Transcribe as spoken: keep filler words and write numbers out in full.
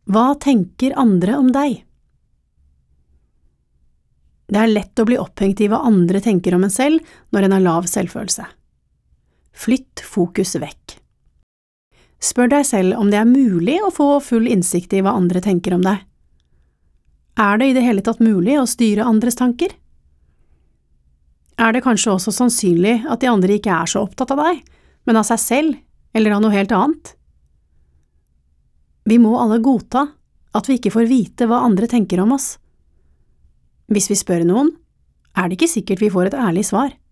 Hva tenker andre om deg? Det er lett å bli opphengt i hva andre tenker om en selv når en har lav selvfølelse. Flytt fokus vekk. Spør deg selv om det er mulig å få full innsikt i hva andre tenker om deg. Er det i det hele tatt mulig å styre andres tanker? Er det kanskje også sannsynlig at de andre ikke er så opptatt av deg, men av seg selv eller av noe helt annet? Vi må alle godta at vi ikke får vite hva andre tenker om oss. Hvis vi spør noen, er det ikke sikkert vi får et ærlig svar.